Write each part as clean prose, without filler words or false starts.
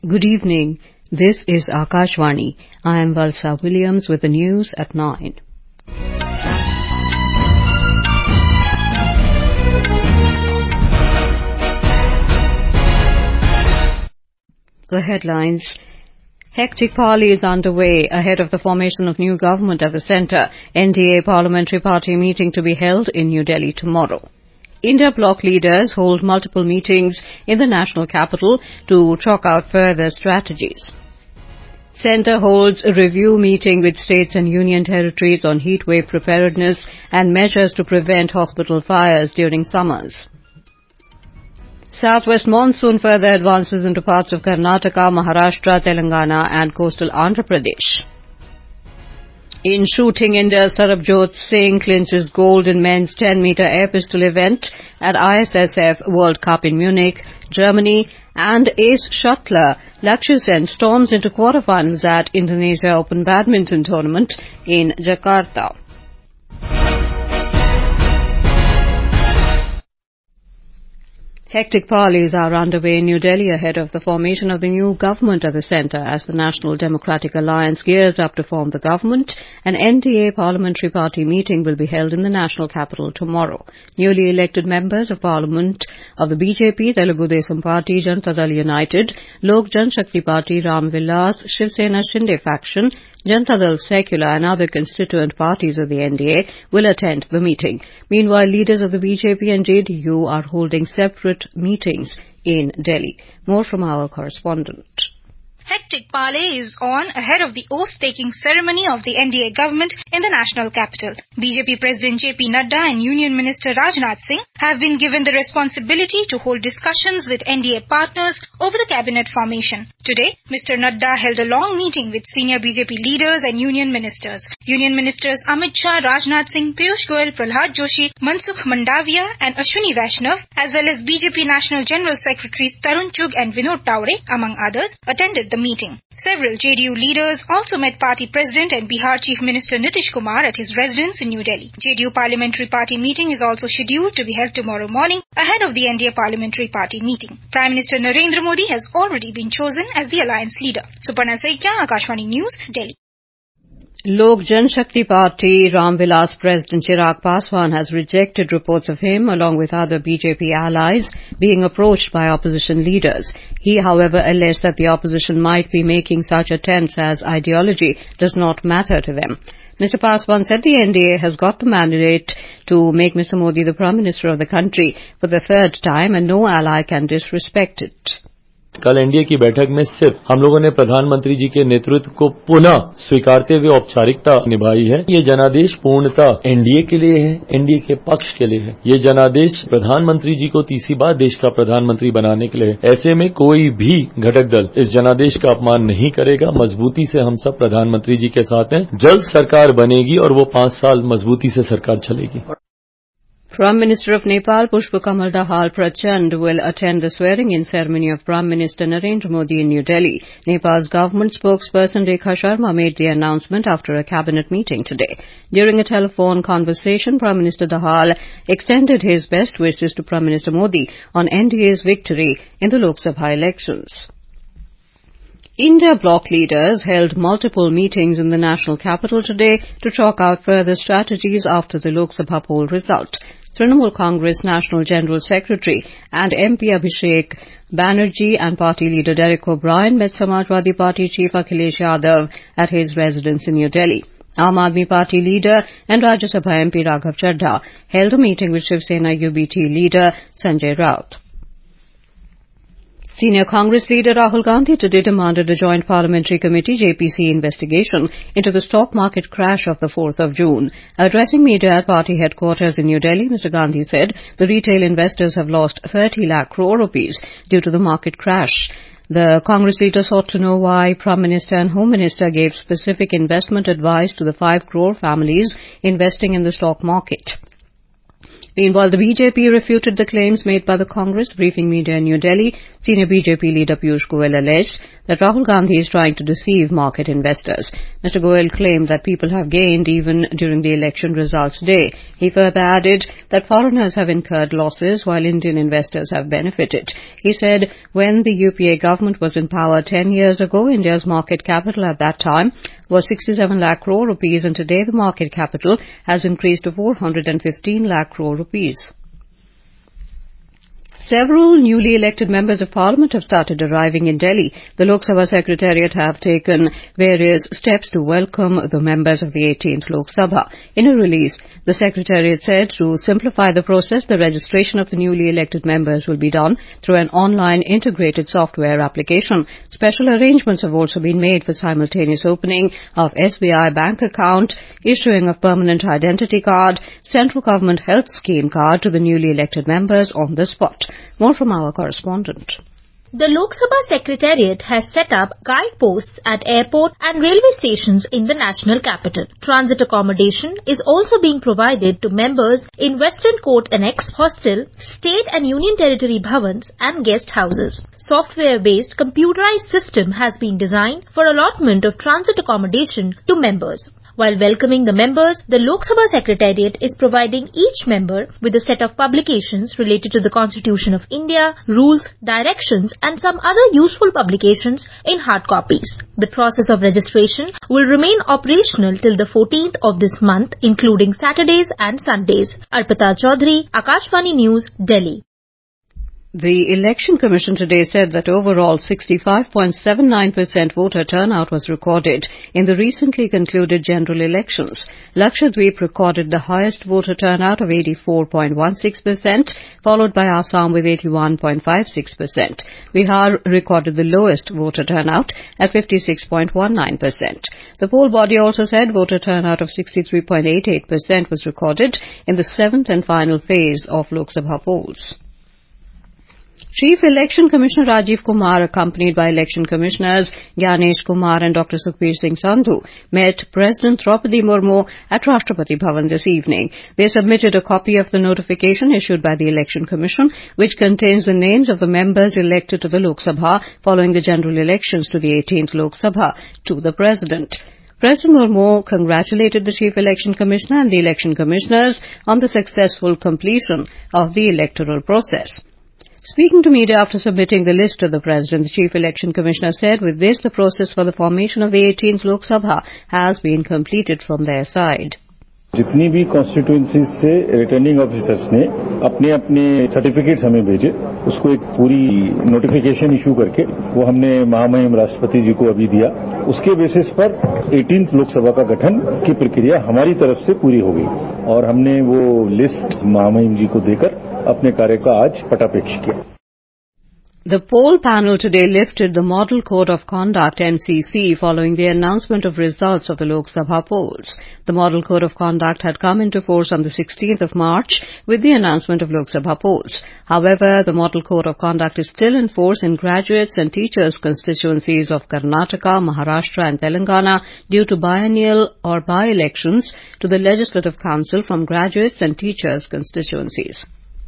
Good evening. This is Akashvani. I am Valsa Williams with the news at 9. The headlines. Hectic parley is underway ahead of the formation of new government at the centre. NDA Parliamentary Party meeting to be held in New Delhi tomorrow. India bloc leaders hold multiple meetings in the national capital to chalk out further strategies. Centre holds a review meeting with states and union territories on heatwave preparedness and measures to prevent hospital fires during summers. Southwest monsoon further advances into parts of Karnataka, Maharashtra, Telangana and coastal Andhra Pradesh. In shooting, India's Sarabjot Singh clinches gold in men's 10-meter air pistol event at ISSF World Cup in Munich, Germany, and ace shuttler Lakshya Sen storms into quarterfinals at Indonesia Open Badminton Tournament in Jakarta. Hectic parleys are underway in New Delhi ahead of the formation of the new government at the centre as the National Democratic Alliance gears up to form the government. An NDA Parliamentary Party meeting will be held in the national capital tomorrow. Newly elected members of Parliament of the BJP, Telugu Desam Party, Janata Dal United, Lok Janshakti Party, Ram Vilas, Shiv Sena Shinde faction, Janata Dal Secular and other constituent parties of the NDA will attend the meeting. Meanwhile, leaders of the BJP and JDU are holding separate meetings in Delhi. More from our correspondent. Hectic parley is on ahead of the oath-taking ceremony of the NDA government in the national capital. BJP President JP Nadda and Union Minister Rajnath Singh have been given the responsibility to hold discussions with NDA partners over the cabinet formation. Today, Mr. Nadda held a long meeting with senior BJP leaders and union ministers. Union ministers Amit Shah, Rajnath Singh, Piyush Goyal, Prahlad Joshi, Mansukh Mandavia and Ashwini Vaishnav, as well as BJP National General Secretaries Tarun Chugh and Vinod Taure, among others, attended the meeting. Several JDU leaders also met Party President and Bihar Chief Minister Nitish Kumar at his residence in New Delhi. JDU Parliamentary Party meeting is also scheduled to be held tomorrow morning ahead of the NDA Parliamentary Party meeting. Prime Minister Narendra Modi has already been chosen as the alliance leader. Suparna Saikia, Akashvani News, Delhi. Lok Janshakti Party Ram Vilas President Chirag Paswan has rejected reports of him, along with other BJP allies, being approached by opposition leaders. He, however, alleged that the opposition might be making such attempts as ideology does not matter to them. Mr. Paswan said the NDA has got the mandate to make Mr. Modi the Prime Minister of the country for the third time and no ally can disrespect it. कल NDA की बैठक में सिर्फ हम लोगों ने प्रधानमंत्री जी के नेतृत्व को पुनः स्वीकारते हुए औपचारिकता निभाई है। ये जनादेश पूर्णतः एनडीए के लिए है, एनडीए के पक्ष के लिए है। ये जनादेश प्रधानमंत्री जी को तीसरी बार देश का प्रधानमंत्री बनाने के लिए है। ऐसे में कोई भी घटक दल इस जनादेश का अपमान नहीं करेगा। मजबूती से हम सब प्रधानमंत्री जी के साथ हैं। जल्द सरकार बनेगी और वो 5 साल मजबूती से सरकार चलेगी। Prime Minister of Nepal, Pushpa Kamal Dahal Prachand, will attend the swearing-in ceremony of Prime Minister Narendra Modi in New Delhi. Nepal's government spokesperson Rekha Sharma made the announcement after a cabinet meeting today. During a telephone conversation, Prime Minister Dahal extended his best wishes to Prime Minister Modi on NDA's victory in the Lok Sabha elections. India bloc leaders held multiple meetings in the national capital today to chalk out further strategies after the Lok Sabha poll result. Trinamool Congress National General Secretary and MP Abhishek Banerjee and party leader Derek O'Brien met Samajwadi Party Chief Akhilesh Yadav at his residence in New Delhi. Aam Aadmi Party leader and Rajya Sabha MP Raghav Chadha held a meeting with Shiv Sena UBT leader Sanjay Raut. Senior Congress leader Rahul Gandhi today demanded a joint parliamentary committee JPC investigation into the stock market crash of the 4th of June. Addressing media at party headquarters in New Delhi, Mr. Gandhi said the retail investors have lost 30 lakh crore rupees due to the market crash. The Congress leader sought to know why Prime Minister and Home Minister gave specific investment advice to the 5 crore families investing in the stock market. Meanwhile, the BJP refuted the claims made by the Congress. Briefing media in New Delhi, senior BJP leader Piyush Goyal alleged that Rahul Gandhi is trying to deceive market investors. Mr. Goyal claimed that people have gained even during the election results day. He further added that foreigners have incurred losses while Indian investors have benefited. He said when the UPA government was in power 10 years ago, India's market capital at that time was 67 lakh crore rupees, and today the market capital has increased to 415 lakh crore rupees. Several newly elected members of parliament have started arriving in Delhi. The Lok Sabha Secretariat have taken various steps to welcome the members of the 18th Lok Sabha. In a release, the Secretariat said to simplify the process, the registration of the newly elected members will be done through an online integrated software application. Special arrangements have also been made for simultaneous opening of SBI bank account, issuing of permanent identity card, central government health scheme card to the newly elected members on the spot. More from our correspondent. The Lok Sabha Secretariat has set up guideposts at airport and railway stations in the national capital. Transit accommodation is also being provided to members in Western Court Annex, hostel, state and union territory bhavans and guest houses. Software-based computerized system has been designed for allotment of transit accommodation to members. While welcoming the members, the Lok Sabha Secretariat is providing each member with a set of publications related to the Constitution of India, rules, directions and some other useful publications in hard copies. The process of registration will remain operational till the 14th of this month, including Saturdays and Sundays. Arpita Chaudhary, Akashvani News, Delhi. The Election Commission today said that overall 65.79% voter turnout was recorded in the recently concluded general elections. Lakshadweep recorded the highest voter turnout of 84.16%, followed by Assam with 81.56%. Bihar recorded the lowest voter turnout at 56.19%. The poll body also said voter turnout of 63.88% was recorded in the seventh and final phase of Lok Sabha polls. Chief Election Commissioner Rajiv Kumar, accompanied by Election Commissioners Gyanesh Kumar and Dr. Sukhbir Singh Sandhu, met President Draupadi Murmu at Rashtrapati Bhavan this evening. They submitted a copy of the notification issued by the Election Commission, which contains the names of the members elected to the Lok Sabha following the general elections to the 18th Lok Sabha, to the President. President Murmu congratulated the Chief Election Commissioner and the Election Commissioners on the successful completion of the electoral process. Speaking to media after submitting the list to the President, the Chief Election Commissioner said with this, the process for the formation of the 18th Lok Sabha has been completed from their side. जितनी भी constituency से returning officers ने अपने अपने certificates हमें भेजे, उसको एक पूरी नोटिफिकेशन इशू करके वो हमने महामहिम राष्ट्रपति जी को अभी दिया. उसके बेसिस पर 18th लोकसभा का गठन की प्रक्रिया हमारी तरफ से पूरी हो गई और हमने वो लिस्ट महामहिम जी को देकर अपने कार्य का आज पटापेक्ष किया. The poll panel today lifted the Model Code of Conduct MCC following the announcement of results of the Lok Sabha polls. The Model Code of Conduct had come into force on the 16th of March with the announcement of Lok Sabha polls. However, the Model Code of Conduct is still in force in graduates and teachers constituencies of Karnataka, Maharashtra and Telangana due to biennial or by-elections to the Legislative Council from graduates and teachers constituencies.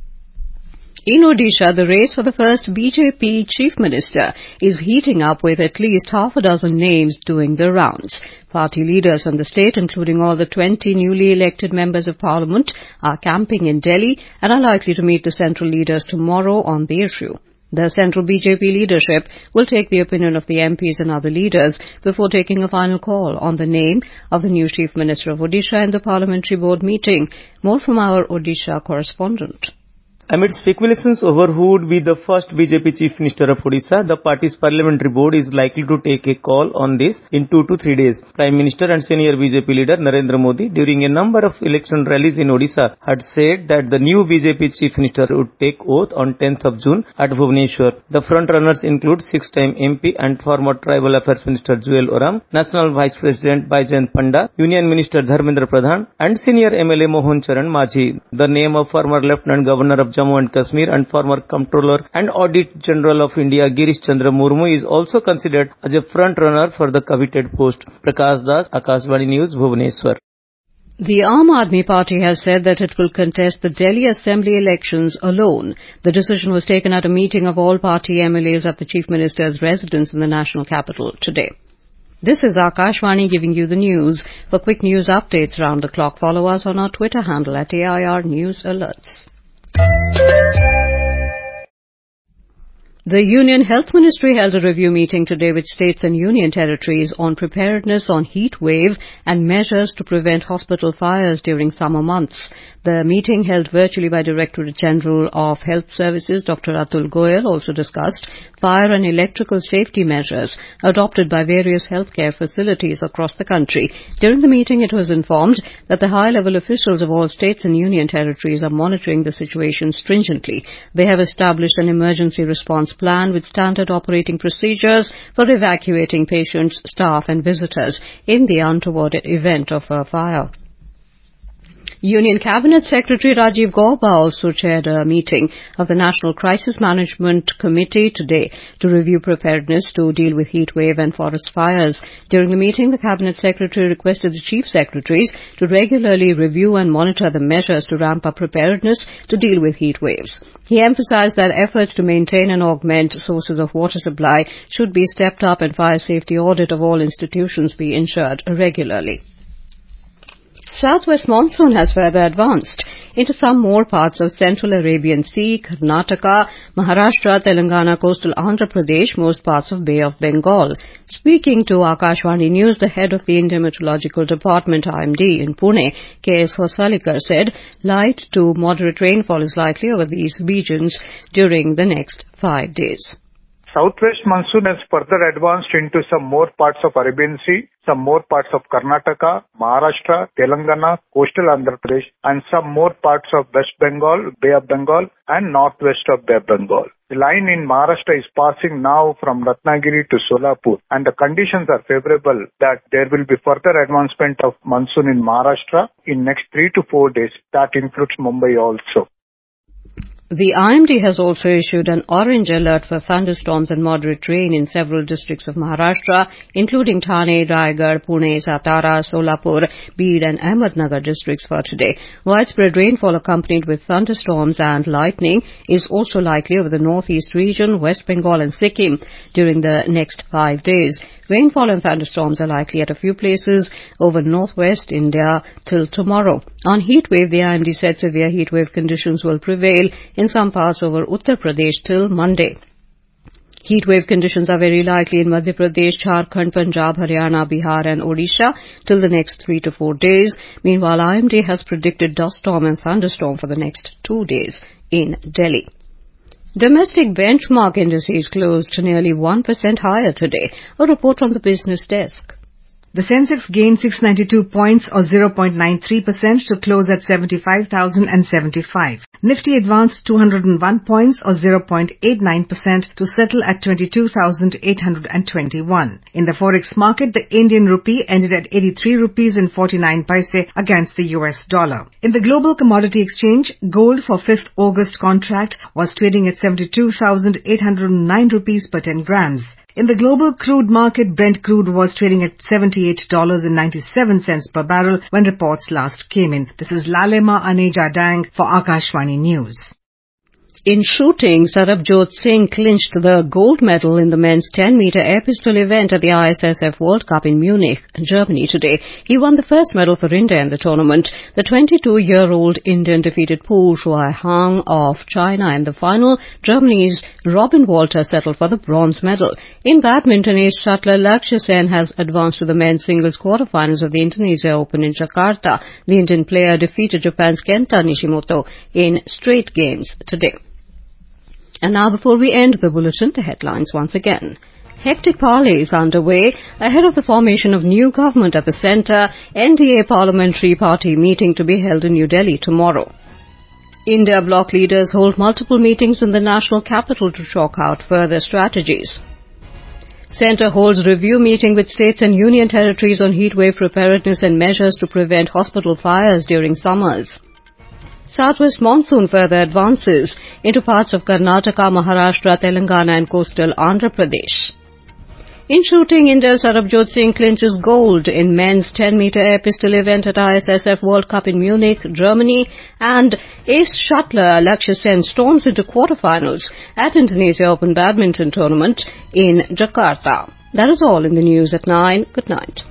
In Odisha, the race for the first BJP Chief Minister is heating up with at least half a dozen names doing the rounds. Party leaders in the state, including all the 20 newly elected members of Parliament, are camping in Delhi and are likely to meet the central leaders tomorrow on the issue. The central BJP leadership will take the opinion of the MPs and other leaders before taking a final call on the name of the new Chief Minister of Odisha in the Parliamentary Board meeting. More from our Odisha correspondent. Amid speculations over who would be the first BJP Chief Minister of Odisha, the party's parliamentary board is likely to take a call on this in 2 to 3 days. Prime Minister and senior BJP leader Narendra Modi, during a number of election rallies in Odisha, had said that the new BJP Chief Minister would take oath on 10th of June at Bhubaneswar. The front-runners include 6-time MP and former Tribal Affairs Minister Juel Oram, National Vice President Baijayant Panda, Union Minister Dharmendra Pradhan, and senior MLA Mohan Charan Majhi. The name of former Lieutenant Governor of Jammu and Kashmir and former Comptroller and Audit General of India Girish Chandra Murmu is also considered as a front runner for the coveted post. Prakash Das, Akashvani News, Bhubaneswar. The Aam Aadmi Party has said that it will contest the Delhi Assembly elections alone. The decision was taken at a meeting of all party MLAs at the Chief Minister's residence in the national capital today. This is Akashvani giving you the news. For quick news updates round the clock, follow us on our Twitter handle at AIR News Alerts. The Union Health Ministry held a review meeting today with states and union territories on preparedness on heat wave and measures to prevent hospital fires during summer months. The meeting, held virtually by Directorate General of Health Services Dr. Atul Goyal, also discussed fire and electrical safety measures adopted by various healthcare facilities across the country. During the meeting, it was informed that the high-level officials of all states and union territories are monitoring the situation stringently. They have established an emergency response plan with standard operating procedures for evacuating patients, staff and visitors in the untoward event of a fire. Union Cabinet Secretary Rajiv Gauba also chaired a meeting of the National Crisis Management Committee today to review preparedness to deal with heat wave and forest fires. During the meeting, the Cabinet Secretary requested the Chief Secretaries to regularly review and monitor the measures to ramp up preparedness to deal with heat waves. He emphasized that efforts to maintain and augment sources of water supply should be stepped up and fire safety audit of all institutions be ensured regularly. Southwest monsoon has further advanced into some more parts of Central Arabian Sea, Karnataka, Maharashtra, Telangana, coastal Andhra Pradesh, most parts of Bay of Bengal. Speaking to Akashvani News, the head of the Indian Meteorological Department, IMD, in Pune, K.S. Hosalikar, said light to moderate rainfall is likely over these regions during the next 5 days. Southwest monsoon has further advanced into some more parts of Arabian Sea, some more parts of Karnataka, Maharashtra, Telangana, coastal Andhra Pradesh, and some more parts of West Bengal, Bay of Bengal, and northwest of Bay of Bengal. The line in Maharashtra is passing now from Ratnagiri to Solapur, and the conditions are favorable that there will be further advancement of monsoon in Maharashtra in next 3 to 4 days. That includes Mumbai also. The IMD has also issued an orange alert for thunderstorms and moderate rain in several districts of Maharashtra, including Thane, Raigad, Pune, Satara, Solapur, Beed and Ahmednagar districts for today. Widespread rainfall accompanied with thunderstorms and lightning is also likely over the northeast region, West Bengal and Sikkim during the next 5 days. Rainfall and thunderstorms are likely at a few places over northwest India till tomorrow. On heatwave, the IMD said severe heatwave conditions will prevail in some parts over Uttar Pradesh till Monday. Heatwave conditions are very likely in Madhya Pradesh, Jharkhand, Punjab, Haryana, Bihar and Odisha till the next 3 to 4 days. Meanwhile, IMD has predicted dust storm and thunderstorm for the next 2 days in Delhi. Domestic benchmark indices closed nearly 1% higher today. A report from the business desk. The Sensex gained 692 points or 0.93% to close at 75,075. Nifty advanced 201 points or 0.89% to settle at 22,821. In the forex market, the Indian rupee ended at 83 rupees and 49 paise against the US dollar. In the global commodity exchange, gold for 5th August contract was trading at 72,809 rupees per 10 grams. In the global crude market, Brent crude was trading at $78.97 per barrel when reports last came in. This is Lalema Aneja Dang for Akashvani News. In shooting, Sarabjot Singh clinched the gold medal in the men's 10-meter air pistol event at the ISSF World Cup in Munich, Germany today. He won the first medal for India in the tournament. The 22-year-old Indian defeated Pu Shuaihang of China in the final. Germany's Robin Walter settled for the bronze medal. In badminton, ace shuttler Lakshya Sen has advanced to the men's singles quarterfinals of the Indonesia Open in Jakarta. The Indian player defeated Japan's Kenta Nishimoto in straight games today. And now, before we end the bulletin, the headlines once again. Hectic parley is underway ahead of the formation of new government at the centre, NDA parliamentary party meeting to be held in New Delhi tomorrow. India bloc leaders hold multiple meetings in the national capital to chalk out further strategies. Centre holds review meeting with states and union territories on heatwave preparedness and measures to prevent hospital fires during summers. Southwest monsoon further advances into parts of Karnataka, Maharashtra, Telangana and coastal Andhra Pradesh. In shooting, India's Sarabjot Singh clinches gold in men's 10-meter air pistol event at ISSF World Cup in Munich, Germany, and ace shuttler Lakshya Sen storms into quarterfinals at Indonesia Open Badminton Tournament in Jakarta. That is all in the news at 9. Good night.